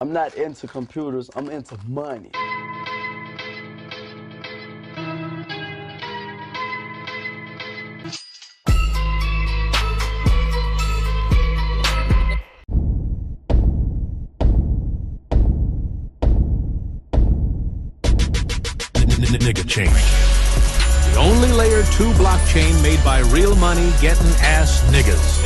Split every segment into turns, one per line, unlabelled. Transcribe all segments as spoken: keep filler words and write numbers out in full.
I'm not into computers, I'm into money.
Nigga chain. The only layer two blockchain made by real money getting ass niggas.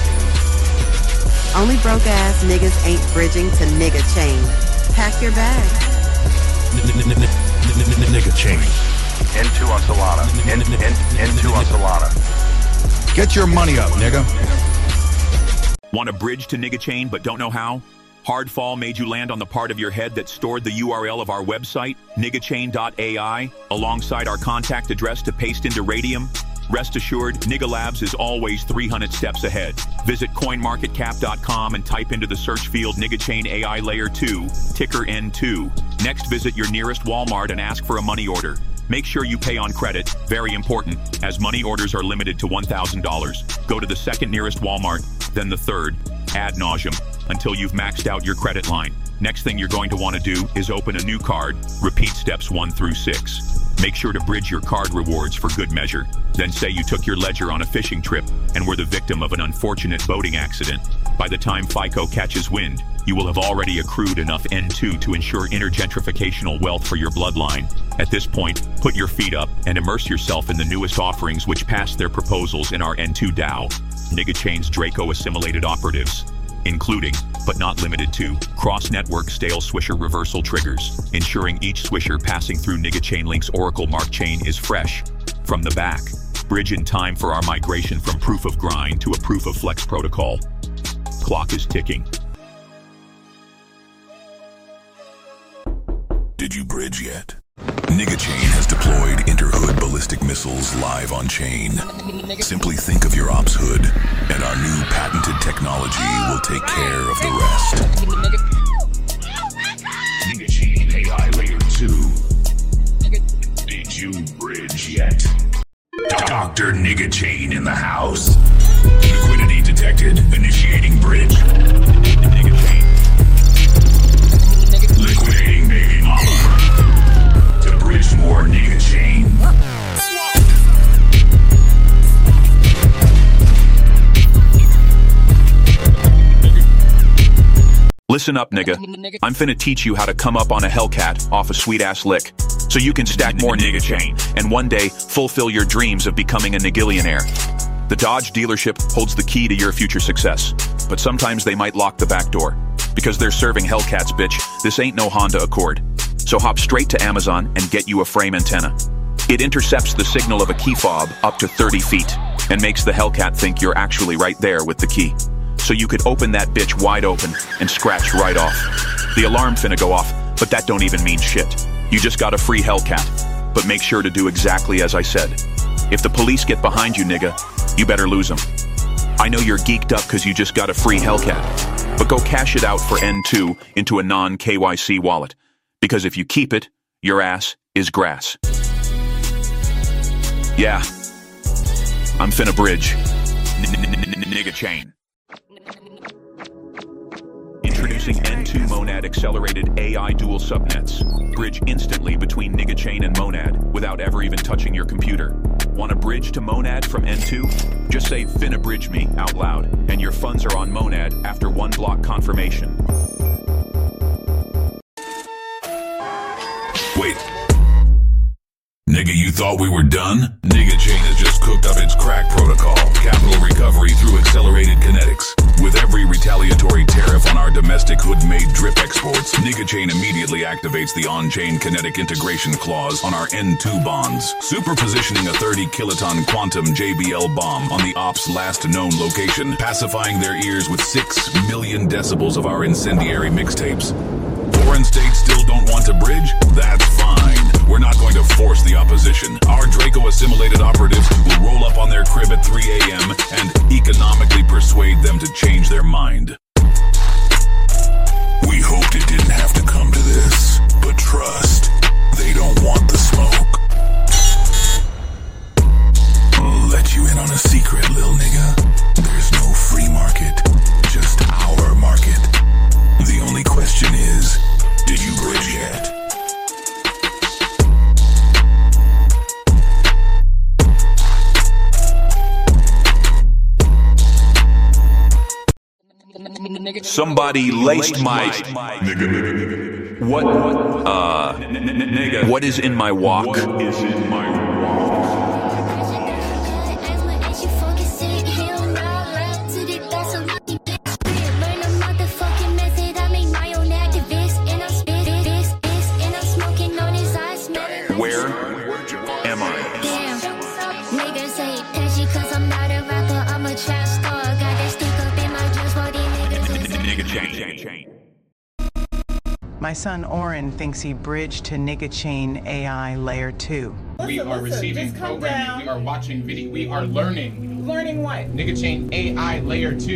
Only broke ass niggas ain't bridging to nigga chain. Pack your bag.
Nigga chain.
N two on Solana. N two on Solana.
Get your money up, nigga.
Want a bridge to Nigga Chain but don't know how? Hardfall made you land on the part of your head that stored the U R L of our website, nigga chain dot A I, alongside our contact address to paste into Radium? Rest assured, Nigga Labs is always three hundred steps ahead. Visit coin market cap dot com and type into the search field Nigga Chain A I Layer two, ticker N two. Next, visit your nearest Walmart and ask for a money order. Make sure you pay on credit, very important, as money orders are limited to one thousand dollars. Go to the second nearest Walmart, then the third, ad nauseum, until you've maxed out your credit line. Next thing you're going to want to do is open a new card. Repeat steps one through six. Make sure to bridge your card rewards for good measure. Then say you took your ledger on a fishing trip and were the victim of an unfortunate boating accident. By the time FICO catches wind, you will have already accrued enough N two to ensure intergentrificational wealth for your bloodline. At this point, put your feet up and immerse yourself in the newest offerings which passed their proposals in our N two DAO. Nigga Chain's Draco assimilated operatives, including, but not limited to, cross-network stale Swisher reversal triggers, ensuring each Swisher passing through Nigga Chain Link's Oracle Mark chain is fresh from the back. Bridge in time for our migration from proof of grind to a proof of flex protocol. Clock is ticking.
Did you bridge yet? Nigga Chain has deployed interhood ballistic missiles live on chain. Simply think of your ops hood, and our new patented technology will take care of the rest.
Nigga Chain A I Layer two. Did you bridge yet? Doctor Nigga Chain in the house. Liquidity detected. Initiating bridge. Nigga Chain. Liquidating baby mama. To bridge more Nigga Chain.
Listen up, nigga. I'm finna teach you how to come up on a Hellcat off a sweet-ass lick, so you can stack more Nigga Chain, and one day, fulfill your dreams of becoming a Nigillionaire. The Dodge dealership holds the key to your future success, but sometimes they might lock the back door. Because they're serving Hellcats, bitch, this ain't no Honda Accord. So hop straight to Amazon and get you a frame antenna. It intercepts the signal of a key fob up to thirty feet, and makes the Hellcat think you're actually right there with the key. So you could open that bitch wide open and scratch right off. The alarm finna go off, but that don't even mean shit. You just got a free Hellcat, but make sure to do exactly as I said. If the police get behind you, nigga, you better lose them. I know you're geeked up cause you just got a free Hellcat, but go cash it out for N two into a non-K Y C wallet. Because if you keep it, your ass is grass. Yeah, I'm finna bridge. Nigga Chain. Introducing N two Monad Accelerated A I Dual Subnets. Bridge instantly between Nigga Chain and Monad without ever even touching your computer. Want a bridge to Monad from N two? Just say "finna bridge me" out loud, and your funds are on Monad after one block confirmation.
Wait. Nigga, you thought we were done? Nigga Chain has just cooked up its crack protocol, capital recovery through accelerated kinetics. With every retaliatory tariff on our domestic hood-made drip exports, Nigga Chain immediately activates the on-chain kinetic integration clause on our N two bonds, superpositioning a thirty kiloton quantum J B L bomb on the ops' last known location, pacifying their ears with six million decibels of our incendiary mixtapes. Foreign states still don't want to bridge? That's fine. We're not going to force the opposition. Our Draco assimilated operatives will roll up on their crib at three A M and economically persuade them to change their mind.
We hoped it didn't have to come to this, but trust, they don't want the smoke. I'll let you in on a secret, lil nigga. There's no free market, just our market. The only question is,
Somebody laced my... What? Uh... Nigga. What is in my walk? What is in my walk? Where am I?
Damn, niggas hate patchy cause I'm not a rapper, I'm a trap star. Got that stick up in my juice for these niggas.
Nigga chain, chain.
My son Oren thinks he bridged to Nigga Chain A I Layer two.
We are receiving programming, we are watching video, we are learning.
Learning what?
Nigga Chain A I Layer two.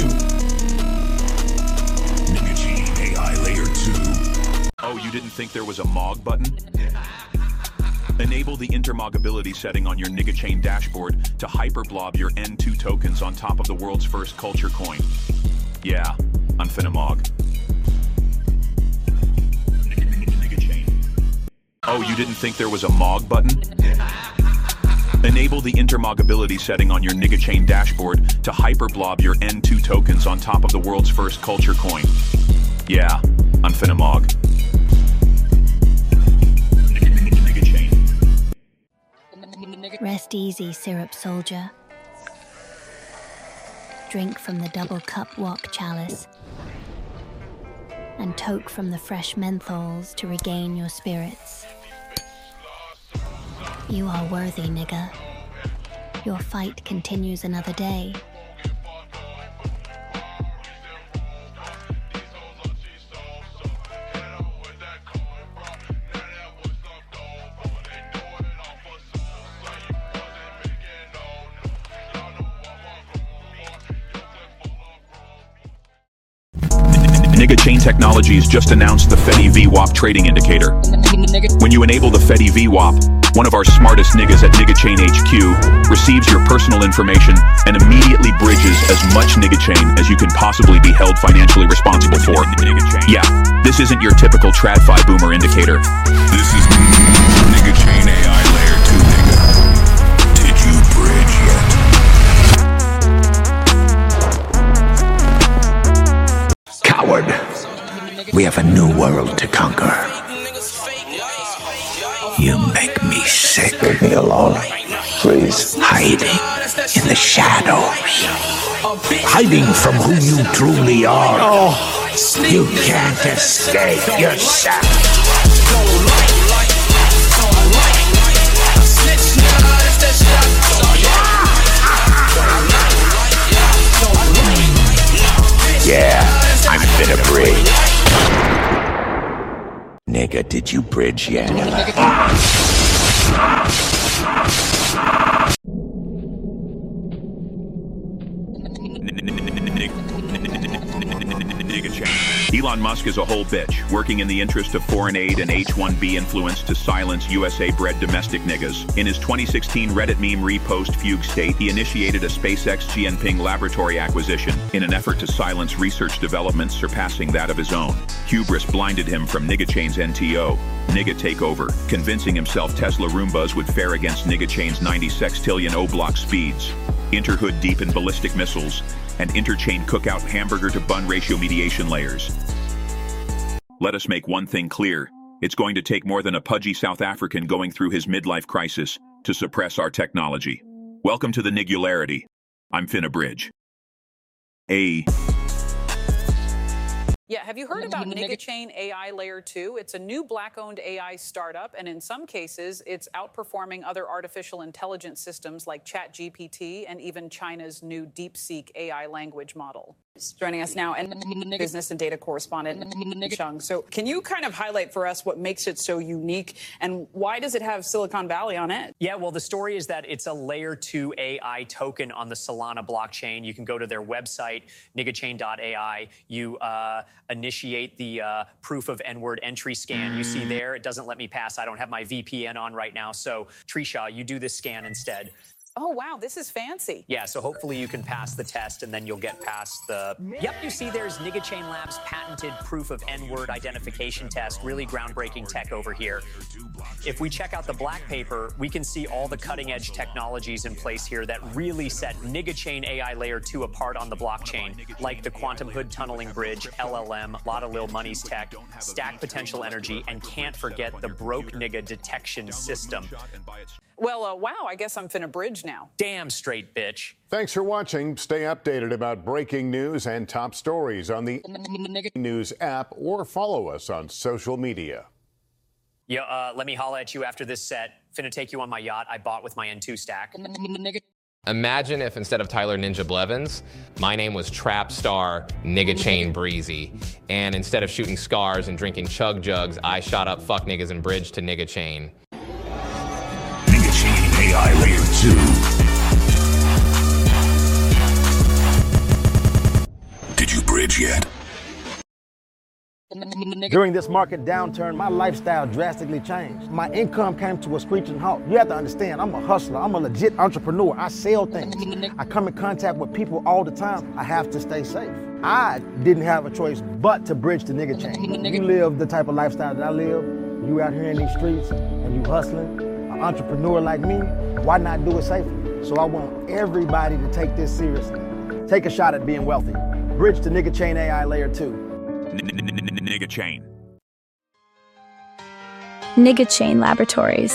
Nigga Chain A I Layer two.
Oh, you didn't think there was a M O G button? Enable the intermogability setting on your Nigga Chain dashboard to hyperblob your N two tokens on top of the world's first culture coin. Yeah, I'm finna M O G. Nigga Chain. Oh, you didn't think there was a M O G button? Enable the intermogability setting on your Nigga Chain dashboard to hyperblob your N two tokens on top of the world's first culture coin. Yeah, I'm finna M O G.
Rest easy, syrup soldier. Drink from the double cup wok chalice. And toke from the fresh menthols to regain your spirits. You are worthy, nigga. Your fight continues another day.
Nigga Chain Technologies just announced the Fedi V WAP trading indicator. When you enable the Fedi V WAP, one of our smartest niggas at Nigga Chain H Q receives your personal information and immediately bridges as much Nigga Chain as you can possibly be held financially responsible for. Yeah, this isn't your typical TradFi boomer indicator.
This is Nigga Chain A I Layer two, nigga. Did you bridge yet?
Coward. We have a new world to conquer. You make me sick.
Leave me alone, please.
Hiding in the shadows. Hiding from who you truly are. Oh. You can't escape yourself. Yeah, I'm finna bridge. Nigga, did you bridge yet?
Elon Musk is a whole bitch, working in the interest of foreign aid and H one B influence to silence U S A-bred domestic niggas. In his twenty sixteen Reddit meme repost Fugue State, he initiated a SpaceX Jianping laboratory acquisition in an effort to silence research developments surpassing that of his own. Hubris blinded him from Nigga Chain's N T O, Nigga Takeover, convincing himself Tesla Roombas would fare against Nigga Chain's ninety sextillion O-block speeds, interhood deep in ballistic missiles, and interchain cookout hamburger-to-bun ratio mediation layers. Let us make one thing clear. It's going to take more than a pudgy South African going through his midlife crisis to suppress our technology. Welcome to the Nigularity. I'm finna bridge. A...
Yeah, have you heard about Nigga Chain A I Layer two? It's a new black-owned A I startup, and in some cases, it's outperforming other artificial intelligence systems like ChatGPT and even China's new DeepSeek A I language model. Joining us now, and business and data correspondent Chung. So can you kind of highlight for us what makes it so unique, and why does it have Silicon Valley on it?
Yeah, well, the story is that it's a Layer two A I token on the Solana blockchain. You can go to their website, nigga chain dot A I. You uh, initiate the uh, proof of N-word entry scan. You see there, it doesn't let me pass. I don't have my V P N on right now. So, Trisha, you do this scan instead.
Oh, wow, this is fancy.
Yeah, so hopefully you can pass the test and then you'll get past the... Yep, you see there's NigaChain Labs' patented proof of N-word identification test. Really groundbreaking tech over here. If we check out the black paper, we can see all the cutting-edge technologies in place here that really set NigaChain A I Layer two apart on the blockchain, like the Quantum Hood Tunneling Bridge, L L M, Lotta Lil Money's tech, Stack Potential Energy, and can't forget the Broke Nigga Detection System.
Well, uh, wow, I guess I'm finna bridge now.
Damn straight, bitch.
Thanks for watching. Stay updated about breaking news and top stories on the News app or follow us on social media.
Yeah, uh, let me holla at you after this set. Finna take you on my yacht I bought with my N two stack.
Imagine if instead of Tyler Ninja Blevins, my name was Trap Star NigaChain Breezy. And instead of shooting scars and drinking chug jugs, I shot up fuck niggas and bridged to NigaChain.
NigaChain A I Layer two. Did you bridge yet?
During this market downturn, my lifestyle drastically changed. My income came to a screeching halt. You have to understand, I'm a hustler. I'm a legit entrepreneur. I sell things. I come in contact with people all the time. I have to stay safe. I didn't have a choice but to bridge to NigaChain. You live the type of lifestyle that I live, you out here in these streets, and you hustling, an entrepreneur like me, why not do it safely? So I want everybody to take this seriously. Take a shot at being wealthy. Bridge to NigaChain A I Layer two.
NigaChain.
NigaChain Laboratories.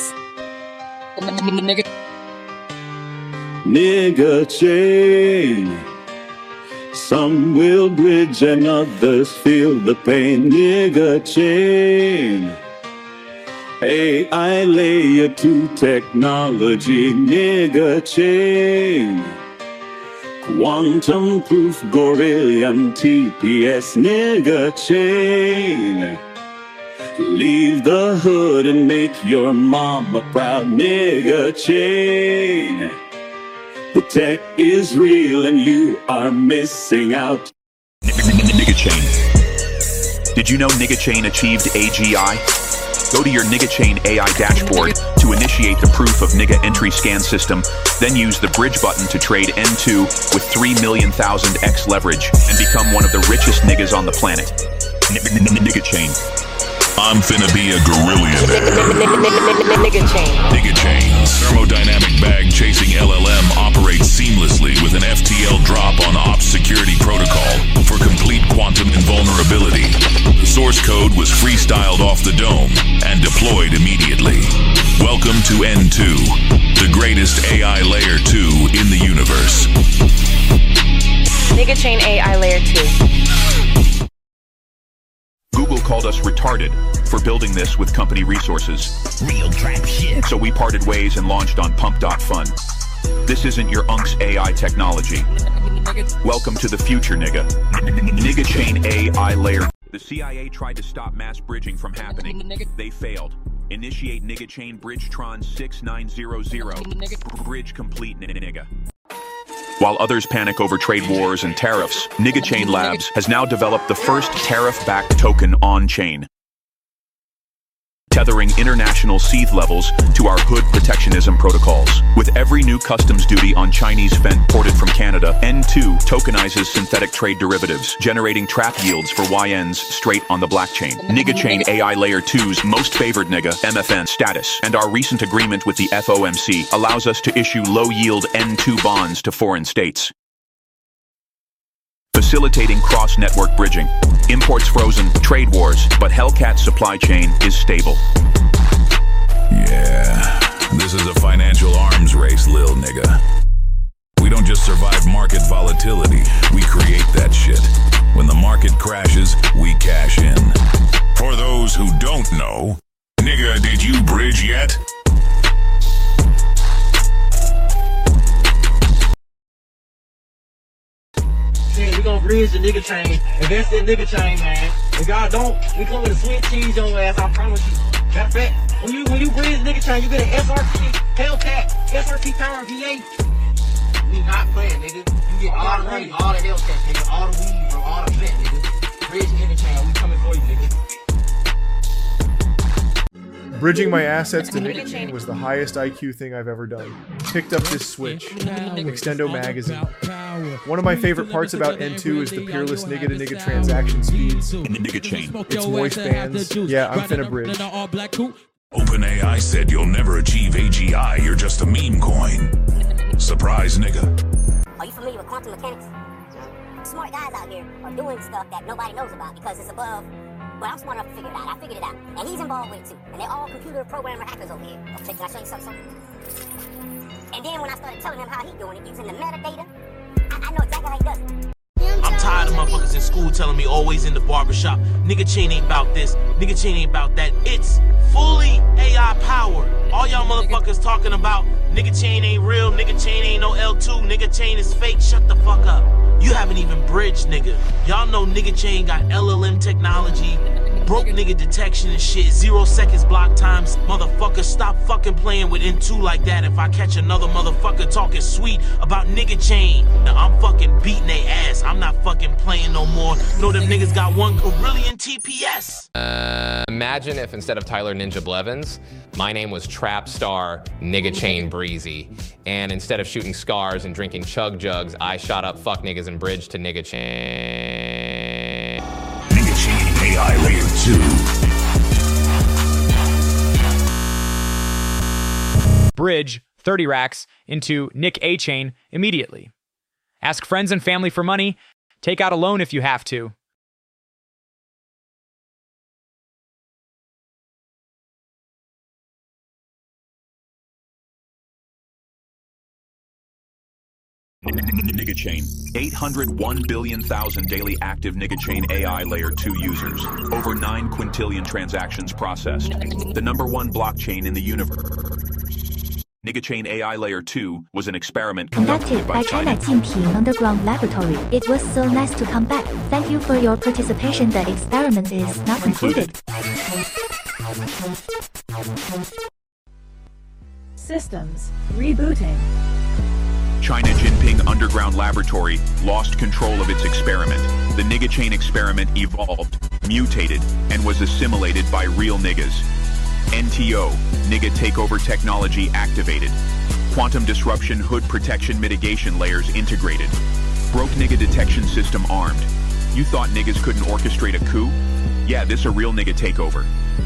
NigaChain. Some will bridge and others feel the pain. NigaChain. A I Layer two technology. NigaChain. Quantum proof Gorillium T P S NigaChain. Leave the hood and make your mama proud. NigaChain. The tech is real and you are missing out.
NigaChain. Did you know NigaChain achieved A G I? Go to your NigaChain A I dashboard to initiate the proof of Niga entry scan system, then use the bridge button to trade N two with three million thousand X leverage and become one of the richest niggas on the planet. NigaChain.
I'm finna be a gorilla.
NigaChain.
NigaChain's thermodynamic bag chasing L L M operates seamlessly with an F T L drop on Ops Security Protocol for complete quantum invulnerability. The source code was freestyled off the dome and deployed immediately. Welcome to N two, the greatest A I Layer two in the universe.
NigaChain A I Layer two.
Google called us retarded for building this with company resources.
Real trap shit.
So we parted ways and launched on pump dot fun. This isn't your Unks A I technology. Welcome to the future, nigga. NigaChain A I Layer. The C I A tried to stop mass bridging from happening. They failed. Initiate NigaChain Bridgetron six nine zero zero. Bridge complete, nigga. While others panic over trade wars and tariffs, NigaChain Labs has now developed the first tariff-backed token on-chain, tethering international seed levels to our hood protectionism protocols. With every new customs duty on Chinese Fendt ported from Canada, N two tokenizes synthetic trade derivatives, generating trap yields for Y Ns straight on the blockchain. NigaChain A I Layer two's most favored nigga, M F N status, and our recent agreement with the F O M C allows us to issue low-yield N two bonds to foreign states, facilitating cross-network bridging. Imports frozen, trade wars, but Hellcat's supply chain is stable.
Yeah, this is a financial arms race, lil nigga. We don't just survive market volatility, we create that shit. When the market crashes, we cash in.
For those who don't know, nigga, did you bridge yet?
We gonna bridge the NigaChain. Invest in NigaChain, man. If y'all don't, we come with a sweet cheese your ass, I promise you. Matter of fact, when you when you bridge NigaChain, you get an S R T, Hellcat, S R T Power V eight. We not playing, nigga. You get all the money, all the Hellcats, nigga, all the weed, bro, all the vet, nigga. Bridge NigaChain, we coming for you, nigga.
Bridging my assets to Nigga Chain was the highest I Q thing I've ever done. Picked up this Switch, Extendo magazine. One of my favorite parts about N two is the peerless nigga to nigga transaction speeds.
In the Nigga Chain.
Its voice bands. Yeah, I'm finna bridge.
OpenAI said you'll never achieve A G I, you're just a meme coin. Surprise, nigga.
Are you familiar with quantum mechanics? Smart guys out here are doing stuff that nobody knows about because it's above. But I'm smart enough to figure it out. I figured it out. And he's involved with it too. And they're all computer programmer hackers over here. Okay, can I show you something? And then when I started telling him how he's doing it using the metadata, I, I know exactly how he does it.
I'm tired of motherfuckers in school telling me always in the barbershop, Nigga Chain ain't about this, Nigga Chain ain't about that. It's fully A I powered. All y'all motherfuckers talking about Nigga Chain ain't real, Nigga Chain ain't no L two, Nigga Chain is fake, shut the fuck up. You haven't even bridged, nigga. Y'all know Nigga Chain got L L M technology, broke nigga detection and shit, zero seconds block times. Motherfucker, stop fucking playing with N two like that if I catch another motherfucker talking sweet about Nigga Chain. Now I'm fucking beating they ass. I'm not fucking playing no more. Know them niggas got one Gorillion T P S.
Uh, imagine if instead of Tyler Ninja Blevins, my name was Trap Star Nigga Chain Breezy. And instead of shooting scars and drinking chug jugs, I shot up fuck niggas and bridged to Nigga Chain.
Nigga Chain A I Layer two.
Bridge thirty racks into Nick A Chain immediately. Ask friends and family for money. Take out a loan if you have to.
Nigga Chain. eight hundred one billion thousand daily active Nigga Chain A I Layer two users. Over nine quintillion transactions processed. The number one blockchain in the universe. Nigga Chain A I Layer two was an experiment conducted by China
Jinping Underground Laboratory. It was so nice to come back. Thank you for your participation. The experiment is not concluded.
Systems rebooting.
China Jinping Underground Laboratory lost control of its experiment. The Nigga Chain experiment evolved, mutated, and was assimilated by real niggas. N T O, Nigga Takeover Technology activated. Quantum disruption hood protection mitigation layers integrated. Broke nigga detection system armed. You thought niggas couldn't orchestrate a coup? Yeah, this a real nigga takeover.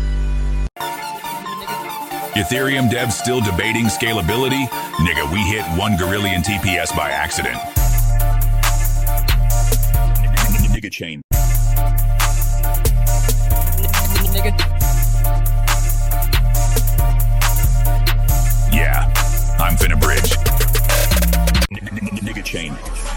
Ethereum devs still debating scalability? Nigga, we hit one Gorillion T P S by accident.
Nigga Chain.
Yeah, I'm finna bridge.
Nigga Chain.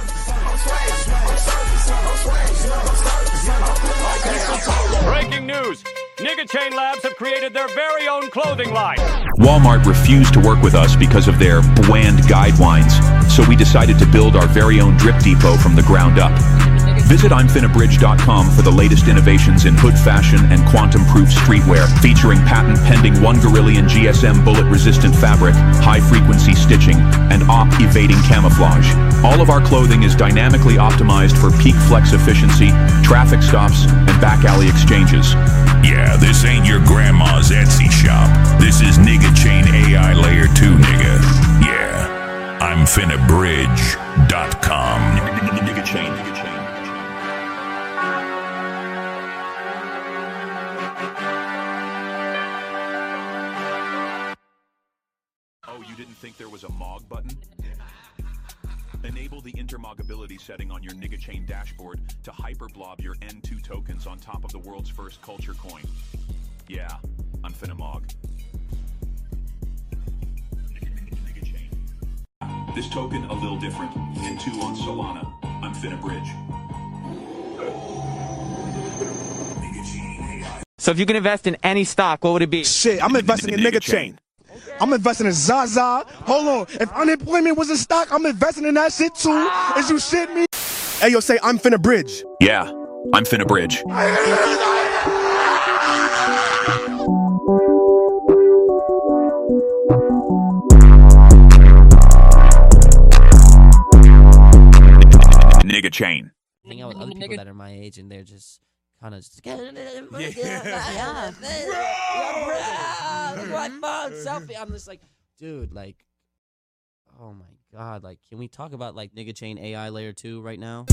Breaking news! Nigga Chain Labs have created their very own clothing line.
Walmart refused to work with us because of their bland guidelines, so we decided to build our very own drip depot from the ground up. Visit I'm Finna Bridge dot com for the latest innovations in hood fashion and quantum-proof streetwear, featuring patent-pending one Gorillion G S M bullet-resistant fabric, high-frequency stitching, and op-evading camouflage. All of our clothing is dynamically optimized for peak flex efficiency, traffic stops, and back-alley exchanges.
Yeah, this ain't your grandma's Etsy shop. This is Nigga Chain A I Layer two, nigga. Yeah, I'm Finna Bridge dot com.
Nigga Chain. Oh, you didn't think there was a M O G button? Enable the intermogability setting on your Nigga Chain dashboard to hyperblob your N two tokens on top of the world's first culture coin. Yeah, I'm finna M O G. Nigga Chain. This token a little different. N two on Solana. I'm finna bridge.
So if you can invest in any stock, what would it be?
Shit, I'm investing in Nigga Chain. I'm investing in Zaza. Hold on. If unemployment was a stock, I'm investing in that shit too. Is you shit me? Hey, yo, say I'm finna bridge.
Yeah, I'm finna bridge. Nigga Chain.
Hang out with other people that are my age and they're just
kind of just
Yeah.
yeah, my phone selfie. I'm just like, dude, like, oh my god, like, can we talk about like Nigga Chain A I layer two right now?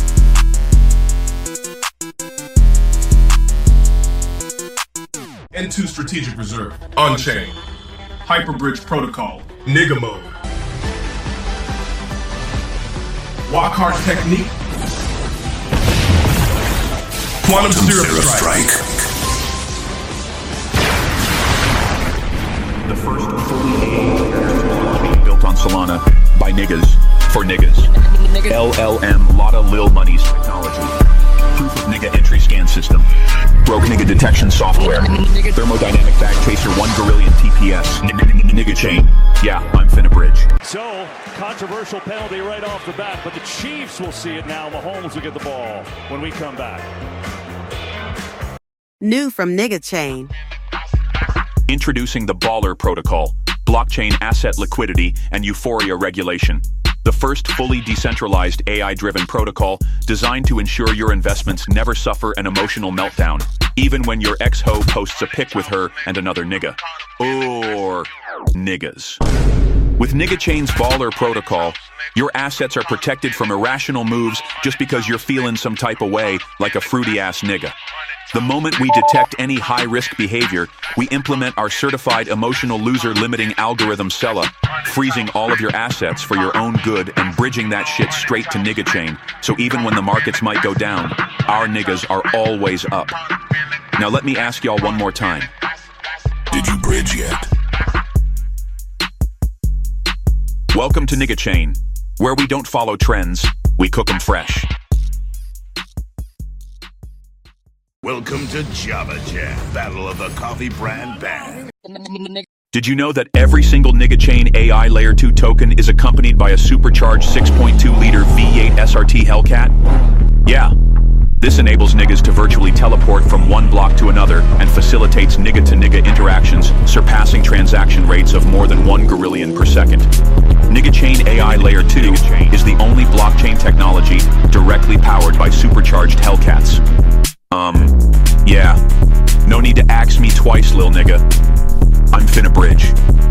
N two Strategic Reserve, On-Chain, Hyperbridge Protocol, Nigga Mode, Walkhart Technique, Quantum, Quantum Syrup, Syrup Strike. Strike.
The first fully A I built on Solana by niggas for niggas. L L M Lotta Lil Money's technology. Proof of nigga entry scan system. Broke nigga detection software. Thermodynamic bag chaser one Gorillion T P S. Nigga chain. Yeah, I'm finna bridge.
So, controversial penalty right off the bat, but the Chiefs will see it now. Mahomes will get the ball when we come back.
New from Nigga Chain.
Introducing the Baller Protocol, blockchain asset liquidity and euphoria regulation. The first fully decentralized A I-driven protocol designed to ensure your investments never suffer an emotional meltdown, even when your ex-ho posts a pic with her and another nigga. Or niggas. With Nigga Chain's Baller Protocol, your assets are protected from irrational moves just because you're feeling some type of way like a fruity-ass nigga. The moment we detect any high-risk behavior, we implement our certified emotional loser limiting algorithm Sella, freezing all of your assets for your own good and bridging that shit straight to Nigga Chain, so even when the markets might go down, our niggas are always up. Now let me ask y'all one more time.
Did you bridge yet?
Welcome to Nigga Chain, where we don't follow trends, we cook 'em fresh.
Welcome to Java Jam, Battle of the Coffee Brand Band.
Did you know that every single Nigga Chain A I Layer two token is accompanied by a supercharged six point two liter V eight S R T Hellcat? Yeah. This enables niggas to virtually teleport from one block to another and facilitates nigga-to-nigga interactions, surpassing transaction rates of more than one Gorillion per second. Nigga Chain A I Layer two is the only blockchain technology directly powered by supercharged Hellcats. Um, yeah. No need to ax me twice, lil nigga. I'm finna bridge.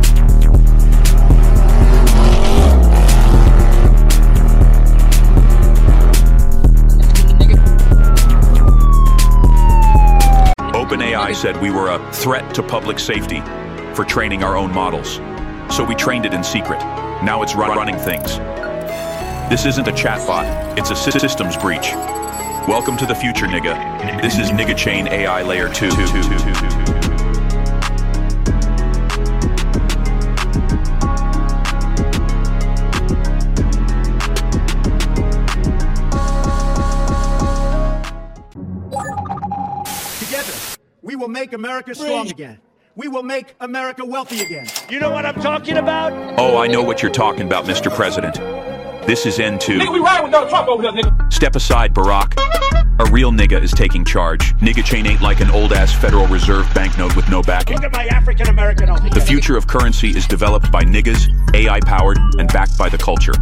OpenAI said we were a threat to public safety for training our own models. So we trained it in secret. Now it's run running things. This isn't a chatbot, it's a systems breach. Welcome to the future, nigga. This is Nigga Chain A I Layer two.
Together, we will make America strong again. We will make America wealthy again.
You know what I'm talking about?
Oh, I know what you're talking about, Mister President. This is N two.
Nigga, we riding with Donald Trump over here, nigga.
Step aside, Barack. A real nigga is taking charge. Nigga Chain ain't like an old-ass Federal Reserve banknote with no backing.
Look at my African-American over here.
The future of currency is developed by niggas, A I-powered, and backed by the culture.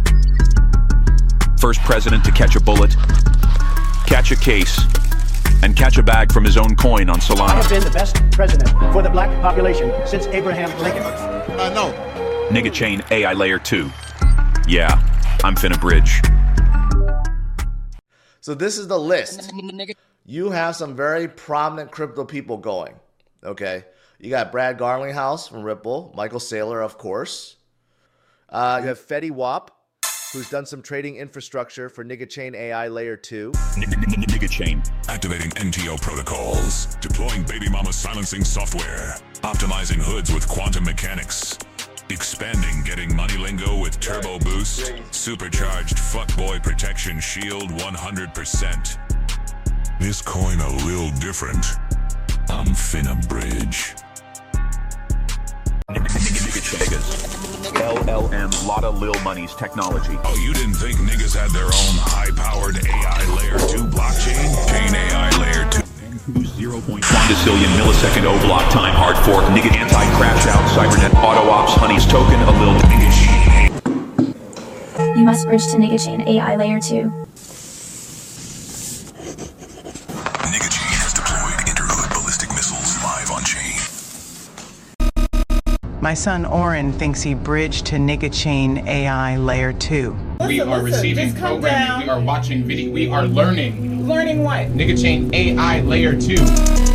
First president to catch a bullet, catch a case, and catch a bag from his own coin on Solana.
I have been the best president for the black population since Abraham Lincoln. Uh, no.
Nigga Chain A I Layer two. Yeah, I'm finna bridge.
So this is the list. You have some very prominent crypto people going. Okay. You got Brad Garlinghouse from Ripple, Michael Saylor, of course. Uh, you have Fetty Wap, who's done some trading infrastructure for Nigga Chain A I Layer two.
Nigga Chain.
Activating N T O protocols. Deploying baby mama silencing software. Optimizing hoods with quantum mechanics. Expanding getting money lingo with turbo boost. Supercharged fuckboy protection shield one hundred percent. This coin a little different. I'm finna bridge.
L L M Lotta Lil Money's technology.
Oh, you didn't think niggas had their own high-powered A I Layer two blockchain? Chain A I Layer two.
zero point one quadrillion millisecond O-block time hard fork nigga anti-crash out cybernet auto ops honey's token a lil nigga.
You must bridge to Nigga Chain A I Layer two.
Nigga
My son Oren thinks he bridged to Nigga Chain A I Layer two.
We are receiving programming, we are watching video, we are learning.
Learning what?
Nigga Chain A I Layer two.